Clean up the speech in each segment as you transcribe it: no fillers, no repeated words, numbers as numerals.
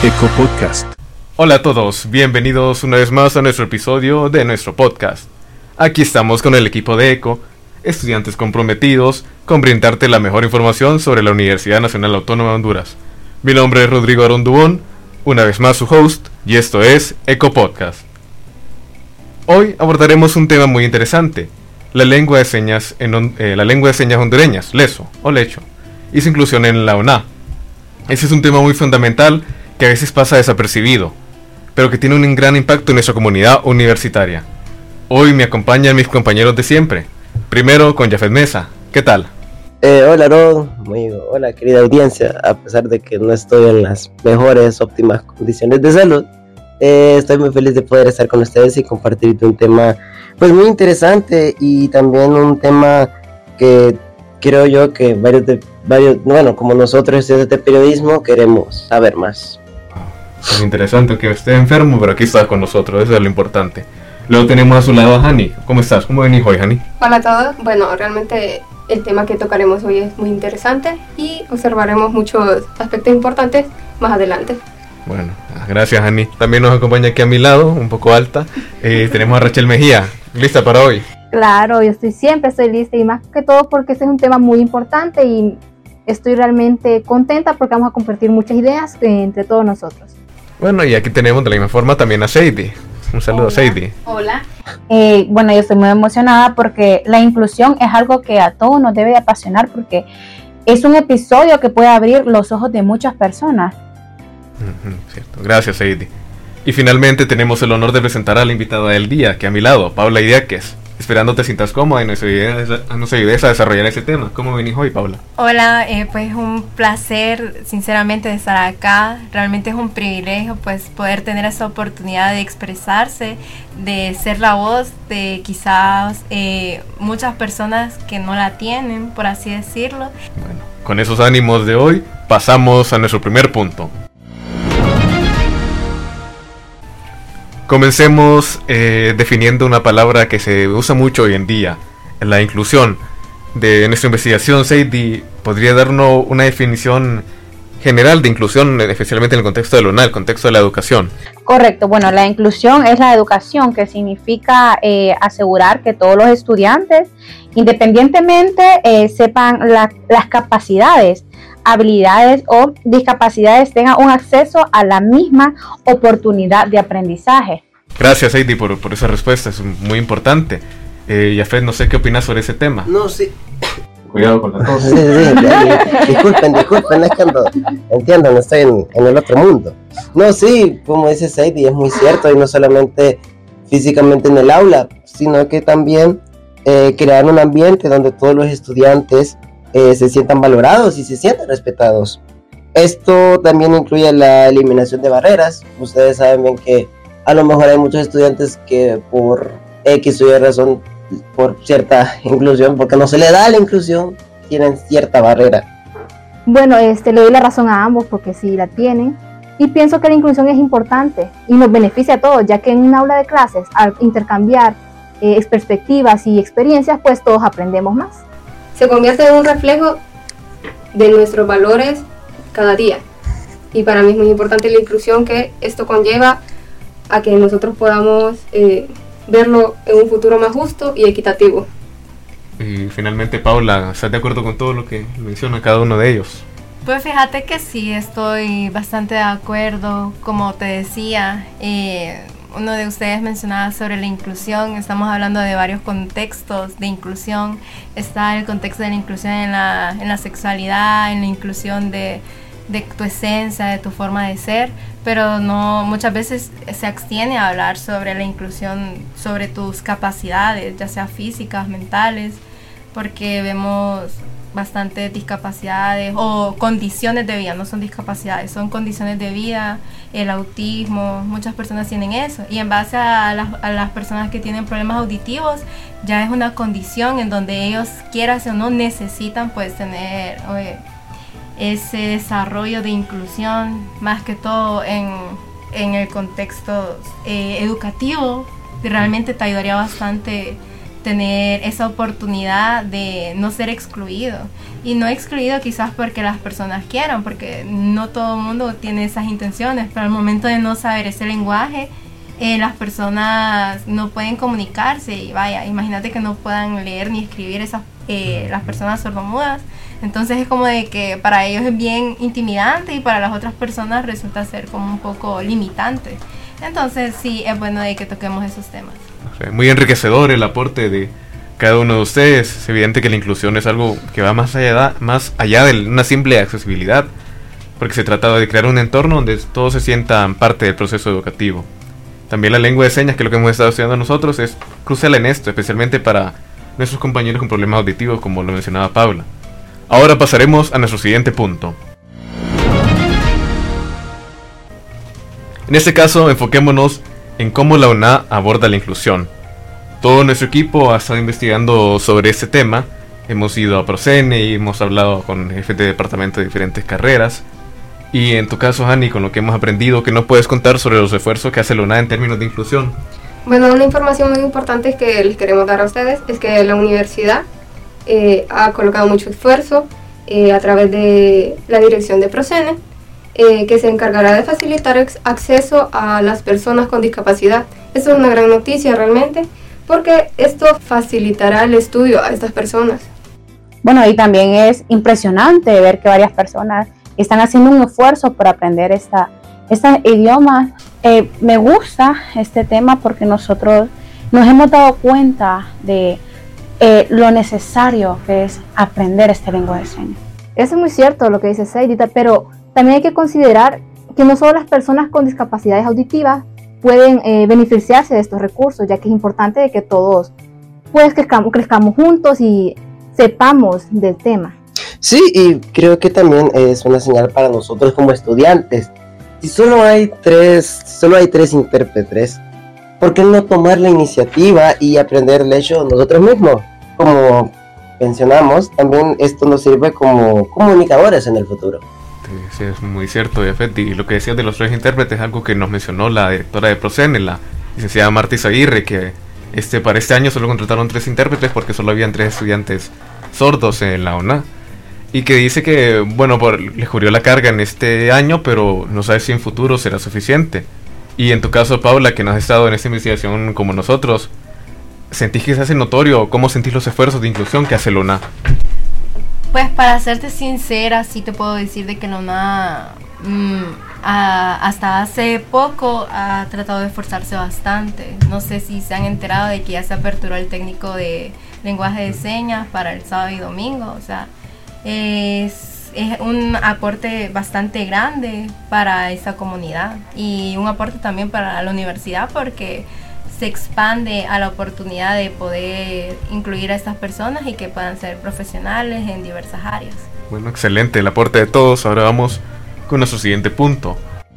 Eco Podcast. Hola a todos, bienvenidos una vez más a nuestro episodio de nuestro podcast. Aquí estamos con el equipo de Eco, estudiantes comprometidos con brindarte la mejor información sobre la Universidad Nacional Autónoma de Honduras. Mi nombre es Rodrigo Arondubón, una vez más su host, y esto es Eco Podcast. Hoy abordaremos un tema muy interesante, la lengua de señas hondureñas, leso o lecho, y su inclusión en la UNA. Ese es un tema muy fundamental que a veces pasa desapercibido, pero que tiene un gran impacto en nuestra comunidad universitaria. Hoy me acompañan mis compañeros de siempre. Primero con Jafet Mesa. ¿Qué tal? Hola Rod, hola querida audiencia. A pesar de que no estoy en las mejores, óptimas condiciones de salud, estoy muy feliz de poder estar con ustedes y compartir un tema pues muy interesante, y también un tema que creo yo que varios, como nosotros estudiantes de periodismo, queremos saber más. Es interesante que esté enfermo, pero aquí está con nosotros, eso es lo importante. Luego tenemos a su lado a Hani. ¿Cómo estás? ¿Cómo venís hoy, Hani? Hola a todos. Bueno, realmente el tema que tocaremos hoy es muy interesante y observaremos muchos aspectos importantes más adelante. Bueno, gracias, Hani. También nos acompaña aquí a mi lado, un poco alta, tenemos a Rachel Mejía. ¿Lista para hoy? Claro, yo siempre estoy lista, y más que todo porque este es un tema muy importante y estoy realmente contenta porque vamos a compartir muchas ideas entre todos nosotros. Bueno, y aquí tenemos de la misma forma también a Sadie. Un saludo. Hola. A Sadie. Hola. Bueno, yo estoy muy emocionada porque la inclusión es algo que a todos nos debe de apasionar, porque es un episodio que puede abrir los ojos de muchas personas. Cierto. Gracias, Sadie. Y finalmente tenemos el honor de presentar a la invitada del día, que a mi lado, Paula Idiáquez. Esperando te sientas cómoda y nos ayudes a desarrollar ese tema. ¿Cómo venís hoy, Paula? Hola, pues un placer sinceramente de estar acá. Realmente es un privilegio pues poder tener esa oportunidad de expresarse, de ser la voz de quizás muchas personas que no la tienen, por así decirlo. Bueno, con esos ánimos de hoy pasamos a nuestro primer punto. Comencemos definiendo una palabra que se usa mucho hoy en día, la inclusión. De nuestra investigación, Sadie, ¿podría darnos una definición general de inclusión, especialmente en el contexto de la UNA, el contexto de la educación? Correcto, bueno, la inclusión es la educación, que significa asegurar que todos los estudiantes, independientemente sepan las capacidades, habilidades o discapacidades, tengan un acceso a la misma oportunidad de aprendizaje. Gracias, Heidi, por esa respuesta, es muy importante. Jafet, no sé qué opinas sobre ese tema. No, sí. Cuidado con la tos. Sí, disculpen, es que entiendo, no estoy en el otro mundo. No, sí, como dice Heidi, es muy cierto, y no solamente físicamente en el aula, sino que también crear un ambiente donde todos los estudiantes se sientan valorados y se sientan respetados. Esto también incluye la eliminación de barreras. Ustedes saben bien que a lo mejor hay muchos estudiantes que por X o Y razón, por cierta inclusión, porque no se le da la inclusión, tienen cierta barrera. Bueno, le doy la razón a ambos porque sí la tienen, y pienso que la inclusión es importante y nos beneficia a todos, ya que en un aula de clases, al intercambiar perspectivas y experiencias, pues todos aprendemos más. Se convierte en un reflejo de nuestros valores cada día. Y para mí es muy importante la inclusión que esto conlleva a que nosotros podamos verlo en un futuro más justo y equitativo. Y finalmente, Paula, ¿estás de acuerdo con todo lo que menciona cada uno de ellos? Pues fíjate que sí, estoy bastante de acuerdo. Como te decía, uno de ustedes mencionaba sobre la inclusión. Estamos hablando de varios contextos de inclusión. Está el contexto de la inclusión en la sexualidad, en la inclusión de tu esencia, de tu forma de ser, pero no, muchas veces se abstiene a hablar sobre la inclusión, sobre tus capacidades, ya sea físicas, mentales, porque vemos bastantes discapacidades o condiciones de vida, no son discapacidades, son condiciones de vida, el autismo, muchas personas tienen eso, y en base a las personas que tienen problemas auditivos, ya es una condición en donde ellos, quieras o no, necesitan pues tener ese desarrollo de inclusión, más que todo en el contexto educativo, que realmente te ayudaría bastante tener esa oportunidad de no ser excluido. Y no excluido quizás porque las personas quieran, porque no todo el mundo tiene esas intenciones, pero al momento de no saber ese lenguaje, las personas no pueden comunicarse. Y vaya, imagínate que no puedan leer ni escribir las personas sordomudas. Entonces es como de que para ellos es bien intimidante y para las otras personas resulta ser como un poco limitante. Entonces sí, es bueno de que toquemos esos temas. Muy enriquecedor el aporte de cada uno de ustedes. Es evidente que la inclusión es algo que va más allá de una simple accesibilidad, porque se trata de crear un entorno donde todos se sientan parte del proceso educativo. También la lengua de señas, que es lo que hemos estado estudiando nosotros, es crucial en esto, especialmente para nuestros compañeros con problemas auditivos, como lo mencionaba Paula. Ahora pasaremos a nuestro siguiente punto. En este caso, enfoquémonos en cómo la UNA aborda la inclusión. Todo nuestro equipo ha estado investigando sobre este tema. Hemos ido a Procene y hemos hablado con jefes de departamento de diferentes carreras. Y en tu caso, Hani, con lo que hemos aprendido, ¿qué nos puedes contar sobre los esfuerzos que hace la UNA en términos de inclusión? Bueno, una información muy importante que les queremos dar a ustedes es que la universidad ha colocado mucho esfuerzo a través de la dirección de Procene, que se encargará de facilitar acceso a las personas con discapacidad. Esto es una gran noticia realmente, porque esto facilitará el estudio a estas personas. Bueno, y también es impresionante ver que varias personas están haciendo un esfuerzo por aprender este idioma. Me gusta este tema porque nosotros nos hemos dado cuenta de lo necesario que es aprender esta lengua de señas. Eso es muy cierto lo que dice Seidita, pero también hay que considerar que no solo las personas con discapacidades auditivas pueden beneficiarse de estos recursos, ya que es importante de que todos pues crezcamos juntos y sepamos del tema. Sí, y creo que también es una señal para nosotros como estudiantes. Si solo hay tres intérpretes, ¿por qué no tomar la iniciativa y aprender el hecho nosotros mismos? Como mencionamos, también esto nos sirve como comunicadores en el futuro. Sí, es muy cierto, Jafet. Y lo que decías de los tres intérpretes es algo que nos mencionó la directora de Procene, la licenciada Marta Izaguirre, que para este año solo contrataron 3 intérpretes porque solo habían 3 estudiantes sordos en la UNA. Y que dice que, bueno, les cubrió la carga en este año, pero no sabe si en futuro será suficiente. Y en tu caso, Paula, que no has estado en esta investigación como nosotros, ¿sentís que se hace notorio? ¿Cómo sentís los esfuerzos de inclusión que hace la UNA? Pues para serte sincera, sí te puedo decir de que la UNA hasta hace poco ha tratado de esforzarse bastante. No sé si se han enterado de que ya se aperturó el técnico de lenguaje de señas para el sábado y domingo. O sea, es un aporte bastante grande para esa comunidad y un aporte también para la universidad, porque se expande a la oportunidad de poder incluir a estas personas y que puedan ser profesionales en diversas áreas. Bueno, excelente el aporte de todos. Ahora vamos con nuestro siguiente punto.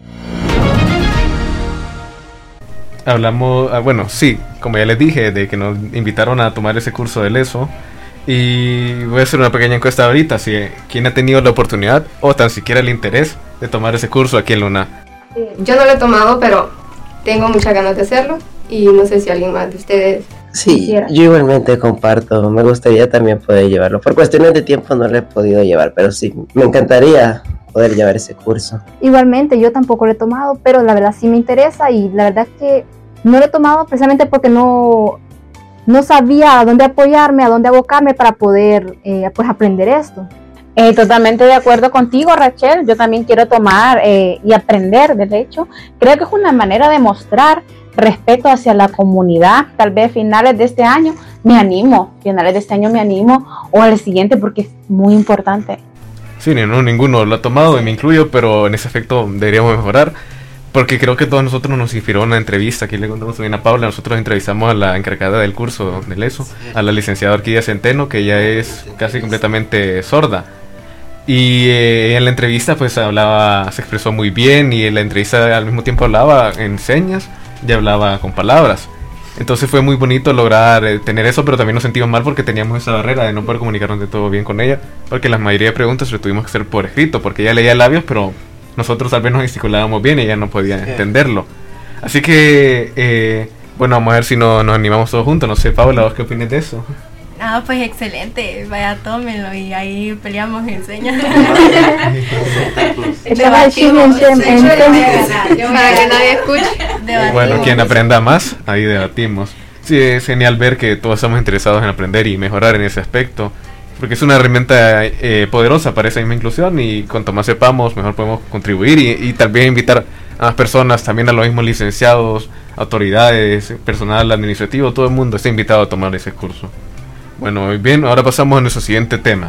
Hablamos, como ya les dije, de que nos invitaron a tomar ese curso del ESO. Y voy a hacer una pequeña encuesta ahorita, si quién ha tenido la oportunidad o tan siquiera el interés de tomar ese curso aquí en la UNA. Yo no lo he tomado, pero tengo muchas ganas de hacerlo y no sé si alguien más de ustedes Sí, quisiera. yo igualmente comparto, me gustaría también poder llevarlo. Por cuestiones de tiempo no lo he podido llevar, pero sí, me encantaría poder llevar ese curso. Igualmente, yo tampoco lo he tomado, pero la verdad sí me interesa y la verdad que no lo he tomado precisamente porque no sabía a dónde apoyarme, a dónde abocarme para poder pues aprender esto. Totalmente de acuerdo contigo, Rachel. Yo también quiero tomar y aprender, de hecho. Creo que es una manera de mostrar respeto hacia la comunidad. Tal vez finales de este año me animo o al siguiente, porque es muy importante. Sí, ninguno lo ha tomado y me incluyo, pero en ese aspecto deberíamos mejorar. Porque creo que todos nosotros nos inspiró una entrevista. Aquí le contamos también a Paula. Nosotros entrevistamos a la encargada del curso del ESO, a la licenciada Orquídea Centeno, que ella es casi completamente sorda. Y en la entrevista pues se expresó muy bien, y en la entrevista al mismo tiempo hablaba en señas y hablaba con palabras. Entonces fue muy bonito lograr tener eso, pero también nos sentimos mal porque teníamos esa barrera de no poder comunicarnos de todo bien con ella, porque la mayoría de preguntas lo tuvimos que hacer por escrito, porque ella leía labios, pero nosotros tal vez nos gesticulábamos bien y ella no podía entenderlo. Así que Bueno, vamos a ver si nos animamos todos juntos. No sé, Paula, ¿vos qué opinas de eso? Ah, pues excelente, vaya, tómenlo y ahí peleamos y enseñan. Estaba el chisme en tema. Para que nadie escuche. Bueno, quien aprenda más, ahí debatimos. Sí, es genial ver que todos estamos interesados en aprender y mejorar en ese aspecto, porque es una herramienta poderosa para esa misma inclusión, y cuanto más sepamos, mejor podemos contribuir y también invitar a más personas, también a los mismos licenciados, autoridades, personal administrativo, todo el mundo está invitado a tomar ese curso. Bueno, muy bien, ahora pasamos a nuestro siguiente tema.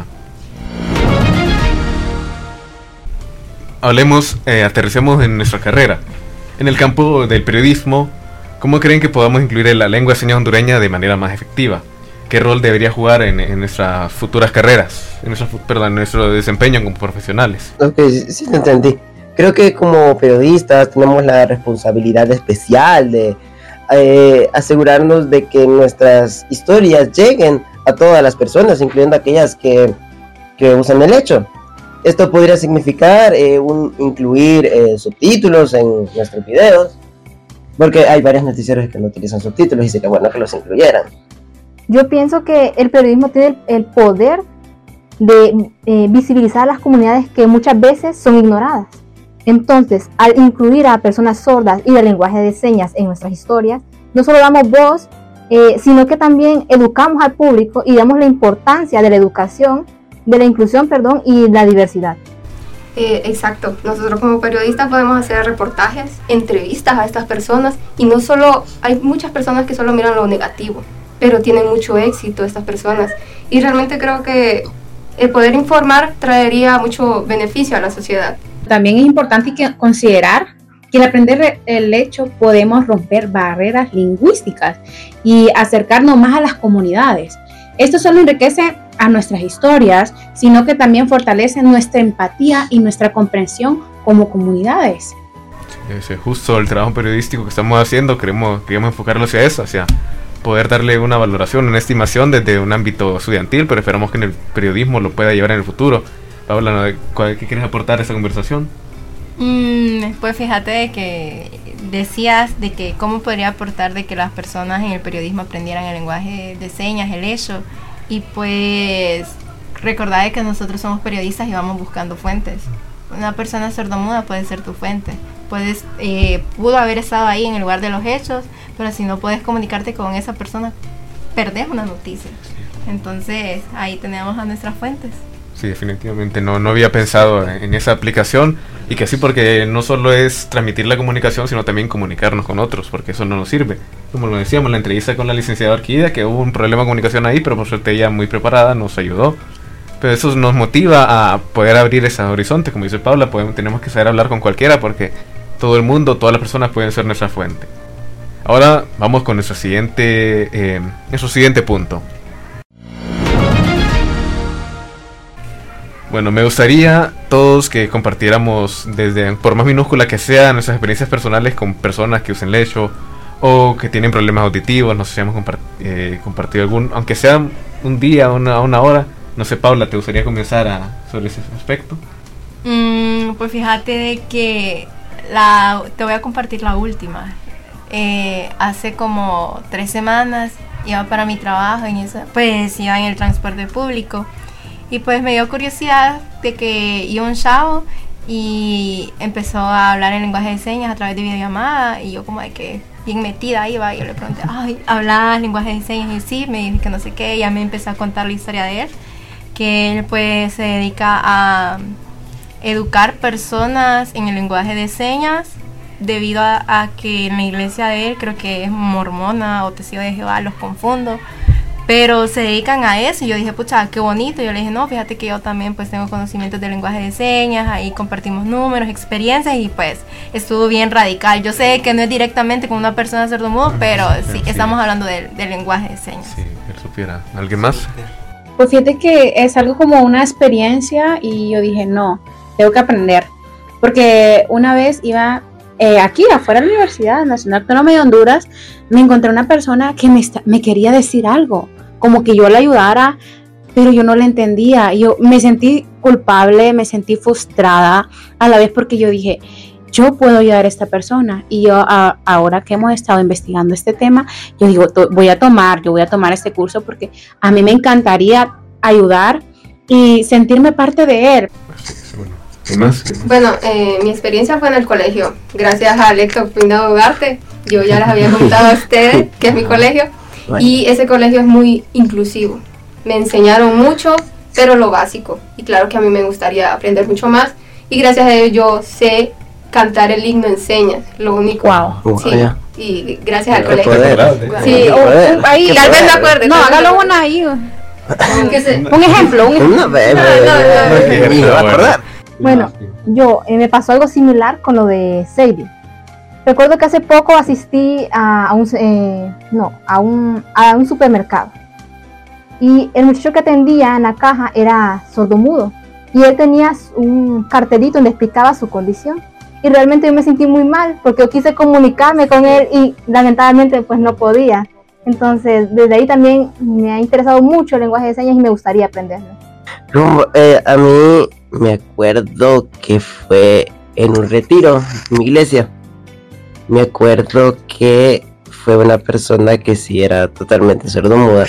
Aterricemos en nuestra carrera. En el campo del periodismo, ¿cómo creen que podamos incluir la lengua de señas hondureña de manera más efectiva? ¿Qué rol debería jugar en nuestras futuras carreras? En nuestro desempeño como profesionales. Ok, sí te entendí. Creo que como periodistas tenemos la responsabilidad especial de asegurarnos de que nuestras historias lleguen a todas las personas, incluyendo aquellas que usan el hecho. Esto podría significar incluir subtítulos en nuestros videos, porque hay varios noticieros que no utilizan subtítulos y sería bueno que los incluyeran. Yo pienso que el periodismo tiene el poder de visibilizar a las comunidades que muchas veces son ignoradas. Entonces, al incluir a personas sordas y de lenguaje de señas en nuestras historias, no solo damos voz, sino que también educamos al público y damos la importancia de la educación, de la inclusión, y la diversidad. Exacto, nosotros como periodistas podemos hacer reportajes, entrevistas a estas personas, y no solo, hay muchas personas que solo miran lo negativo, pero tienen mucho éxito estas personas, y realmente creo que el poder informar traería mucho beneficio a la sociedad. También es importante considerar que al aprender el hecho podemos romper barreras lingüísticas y acercarnos más a las comunidades. Esto solo enriquece a nuestras historias, sino que también fortalece nuestra empatía y nuestra comprensión como comunidades. Ese es justo el trabajo periodístico que estamos haciendo. Queremos enfocarlo hacia eso, hacia poder darle una valoración, una estimación desde un ámbito estudiantil, pero esperamos que en el periodismo lo pueda llevar en el futuro. Paula, ¿qué quieres aportar a esta conversación? Pues fíjate de que decías de que cómo podría aportar de que las personas en el periodismo aprendieran el lenguaje de señas, el hecho, y pues recordad de que nosotros somos periodistas y vamos buscando fuentes. Una persona sordomuda puede ser tu fuente. Pudo haber estado ahí en el lugar de los hechos, pero si no puedes comunicarte con esa persona, perdés una noticia. Entonces ahí tenemos a nuestras fuentes. Sí, definitivamente no había pensado en esa aplicación, y que sí, porque no solo es transmitir la comunicación, sino también comunicarnos con otros, porque eso no nos sirve. Como lo decíamos en la entrevista con la licenciada Orquídea, que hubo un problema de comunicación ahí, pero por suerte ella muy preparada nos ayudó. Pero eso nos motiva a poder abrir ese horizonte, como dice Paula, tenemos que saber hablar con cualquiera, porque todo el mundo, todas las personas pueden ser nuestra fuente. Ahora vamos con nuestro siguiente punto. Bueno, me gustaría todos que compartiéramos, por más minúscula que sea, nuestras experiencias personales con personas que usen lecho o que tienen problemas auditivos. No sé si hemos compartido algún, aunque sea un día, una hora. No sé, Paula, ¿te gustaría comenzar sobre ese aspecto? Pues fíjate de que te voy a compartir la última. Hace como 3 semanas iba para mi trabajo, pues iba en el transporte público. Y pues me dio curiosidad de que iba un chavo y empezó a hablar en lenguaje de señas a través de videollamada, y yo como de que bien metida iba, y yo le pregunté, ¿hablas lenguaje de señas? Y sí, me dijo que no sé qué, y ya me empezó a contar la historia de él, que él pues se dedica a educar personas en el lenguaje de señas debido a que en la iglesia de él, creo que es mormona o testigo de Jehová, los confundo, pero se dedican a eso. Y yo dije, pucha, qué bonito. Yo le dije, no, fíjate que yo también pues tengo conocimientos de lenguaje de señas, ahí compartimos números, experiencias, y pues estuvo bien radical. Yo sé que no es directamente con una persona sordomuda, pero sí, estamos hablando del lenguaje de señas. Sí, él supiera. ¿Alguien más? Pues fíjate que es algo como una experiencia, y yo dije, no, tengo que aprender. Porque una vez iba aquí afuera de la Universidad Nacional Autónoma de Honduras, me encontré una persona que me quería decir algo, como que yo la ayudara, pero yo no la entendía. Yo me sentí culpable, me sentí frustrada a la vez, porque yo dije, yo puedo ayudar a esta persona. Y yo ahora que hemos estado investigando este tema, yo digo, yo voy a tomar este curso porque a mí me encantaría ayudar y sentirme parte de él. ¿Qué más? Bueno, mi experiencia fue en el colegio, gracias a Lecto Peinado Ugarte. Yo ya les había contado a ustedes que es mi colegio, y ese colegio es muy inclusivo. Me enseñaron mucho, pero lo básico, y claro que a mí me gustaría aprender mucho más, y gracias a ello yo sé cantar el himno en señas, lo único. Wow. Sí, y gracias al Qué colegio. poder. Sí, ahí, tal vez me acuerde. No, tal vez hágalo me una ahí. Que se- Un ejemplo. No, ni me va a acordar. Bueno, yo me pasó algo similar con lo de Sadie. Recuerdo que hace poco asistí a un supermercado, y el muchacho que atendía en la caja era sordomudo, y él tenía un cartelito donde explicaba su condición, y realmente yo me sentí muy mal porque yo quise comunicarme con él y lamentablemente pues no podía. Entonces desde ahí también me ha interesado mucho el lenguaje de señas y me gustaría aprenderlo. No, a mí me acuerdo que fue en un retiro en mi iglesia. Me acuerdo que fue una persona que sí era totalmente sordomuda.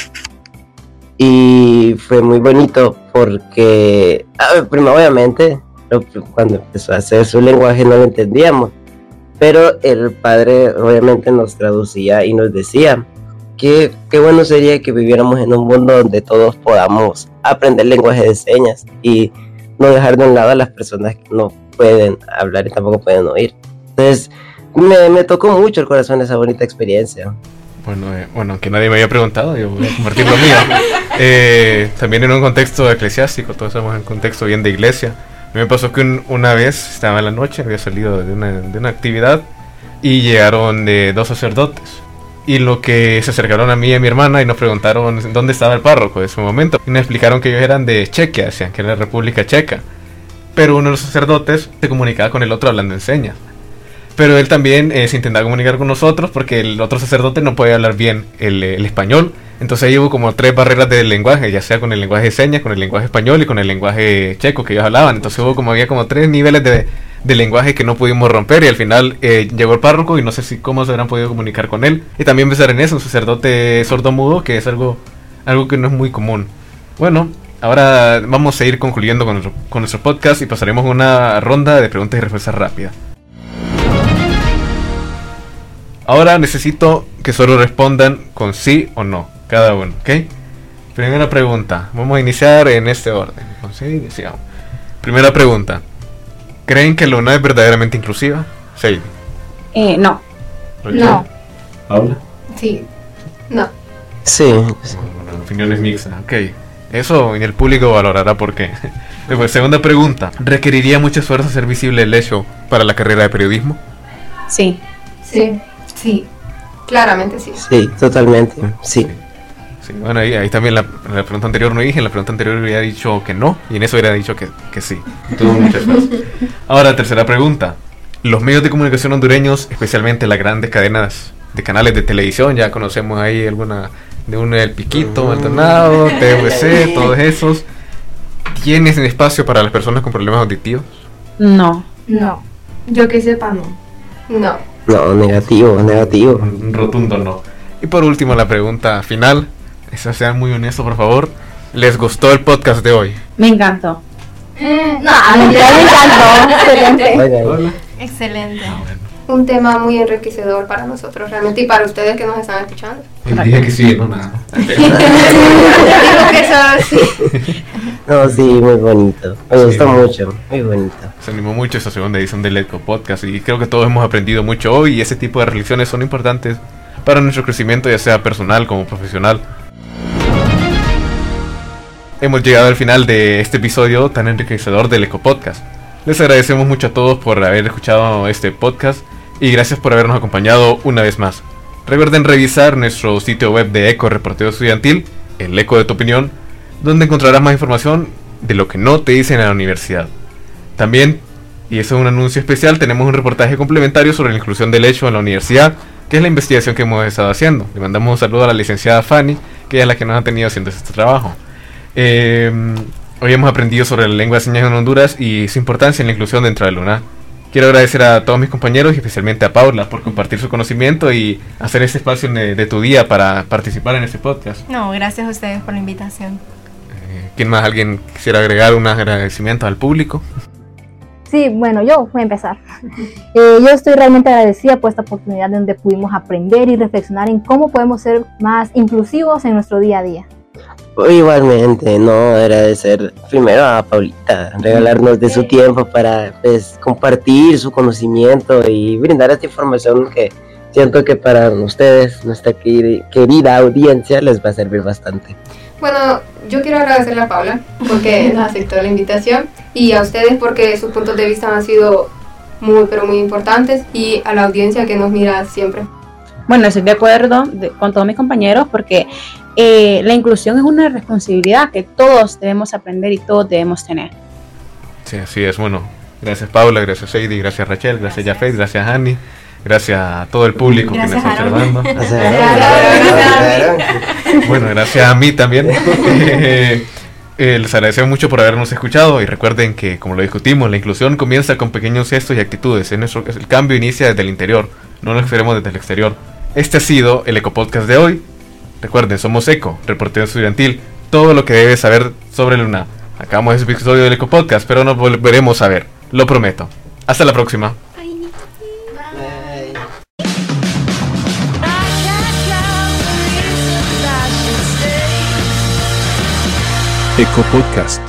Y fue muy bonito porque, primero obviamente, cuando empezó a hacer su lenguaje no lo entendíamos. Pero el padre obviamente nos traducía y nos decía que qué bueno sería que viviéramos en un mundo donde todos podamos aprender lenguaje de señas y no dejar de un lado a las personas que no pueden hablar y tampoco pueden oír. Entonces me tocó mucho el corazón esa bonita experiencia. Bueno, aunque nadie me había preguntado, yo voy a compartir lo mío. También en un contexto eclesiástico, todos estamos en un contexto bien de iglesia. A mí me pasó que una vez estaba en la noche, había salido de una actividad y llegaron 2 sacerdotes. Y lo que se acercaron a mí y a mi hermana y nos preguntaron dónde estaba el párroco de ese momento. Y nos explicaron que ellos eran de Chequia, decían que era la República Checa. Pero uno de los sacerdotes se comunicaba con el otro hablando en señas. Pero él también se intentaba comunicar con nosotros porque el otro sacerdote no podía hablar bien el español. Entonces ahí hubo como 3 barreras del lenguaje, ya sea con el lenguaje de señas, con el lenguaje español y con el lenguaje checo que ellos hablaban. Entonces había como 3 niveles de lenguaje que no pudimos romper, y al final llegó el párroco y no sé cómo se habrán podido comunicar con él. Y también pensar en eso, un sacerdote sordomudo, que es algo que no es muy común. Bueno, ahora vamos a ir concluyendo con nuestro podcast y pasaremos a una ronda de preguntas y respuestas rápidas. Ahora necesito que solo respondan con sí o no, cada uno, ¿ok? Primera pregunta, vamos a iniciar en este orden. Con sí, iniciamos. Primera pregunta, ¿creen que la UNA es verdaderamente inclusiva? Sí. No. No. ¿Paula? Sí, no. Sí. Bueno, opiniones mixtas, ok. Eso y el público valorará por qué. Después, segunda pregunta, ¿requeriría mucho esfuerzo ser visible el hecho para la carrera de periodismo? Sí. Sí, claramente sí. Sí, totalmente. Sí. Sí, bueno, ahí también la pregunta anterior no dije, en la pregunta anterior hubiera dicho que no, y en eso hubiera dicho que sí. Tuvo mucho esfuerzo. Ahora, tercera pregunta. Los medios de comunicación hondureños, especialmente las grandes cadenas de canales de televisión, ya conocemos ahí alguna de un El Piquito, El Tornado, TVC, todos esos, ¿tienen espacio para las personas con problemas auditivos? No. No. Yo que sepa, no. No. No, negativo. Un rotundo no. Y por último, la pregunta final. Sean muy honestos, por favor. ¿Les gustó el podcast de hoy? Me encantó. No, a mí me encantó. Excelente. Oigan, Excelente. Un tema muy enriquecedor para nosotros realmente y para ustedes que nos están escuchando. Dije que sí, no nada. Digo que eso sí. no, sí, muy bonito. Me gustó Sí. mucho, muy bonito. Se animó mucho esta segunda edición del Eco Podcast y creo que todos hemos aprendido mucho hoy, y ese tipo de reflexiones son importantes para nuestro crecimiento, ya sea personal como profesional. Hemos llegado al final de este episodio tan enriquecedor del Eco Podcast. Les agradecemos mucho a todos por haber escuchado este podcast y gracias por habernos acompañado una vez más. Recuerden revisar nuestro sitio web de Eco Reportero Estudiantil, el Eco de tu opinión, donde encontrarás más información de lo que no te dicen en la universidad. También, y eso es un anuncio especial, tenemos un reportaje complementario sobre la inclusión del hecho en la universidad, que es la investigación que hemos estado haciendo. Le mandamos un saludo a la licenciada Fanny, que ella es la que nos ha tenido haciendo este trabajo. Hoy hemos aprendido sobre la lengua de señas en Honduras y su importancia en la inclusión dentro de la UNA. Quiero agradecer a todos mis compañeros y especialmente a Paula por compartir su conocimiento y hacer este espacio de tu día para participar en este podcast. No, gracias a ustedes por la invitación. ¿Quién más? ¿Alguien quisiera agregar un agradecimiento al público? Sí, bueno, yo voy a empezar. Yo estoy realmente agradecida por esta oportunidad donde pudimos aprender y reflexionar en cómo podemos ser más inclusivos en nuestro día a día. Igualmente, no, agradecer primero a Paulita, regalarnos de su tiempo para pues, compartir su conocimiento y brindar esta información que siento que para ustedes, nuestra querida audiencia, les va a servir bastante. Bueno, yo quiero agradecerle a Paula porque nos aceptó la invitación y a ustedes porque sus puntos de vista han sido muy, pero muy importantes y a la audiencia que nos mira siempre. Bueno, estoy de acuerdo con todos mis compañeros porque la inclusión es una responsabilidad que todos debemos aprender y todos debemos tener. Sí, así es. Bueno, gracias Paula, gracias Heidi, gracias Rachel, gracias Jafet, gracias Hani, gracias a todo el público que nos está observando. Bueno, gracias a mí también. Les agradecemos mucho por habernos escuchado y recuerden que, como lo discutimos, la inclusión comienza con pequeños gestos y actitudes. El cambio inicia desde el interior, no lo esperemos desde el exterior. Este ha sido el Eco Podcast de hoy. Recuerden, somos Eco, reportero estudiantil, todo lo que debes saber sobre la UNAM. Acabamos este episodio del Eco Podcast, pero nos volveremos a ver, lo prometo. Hasta la próxima. Eco Podcast.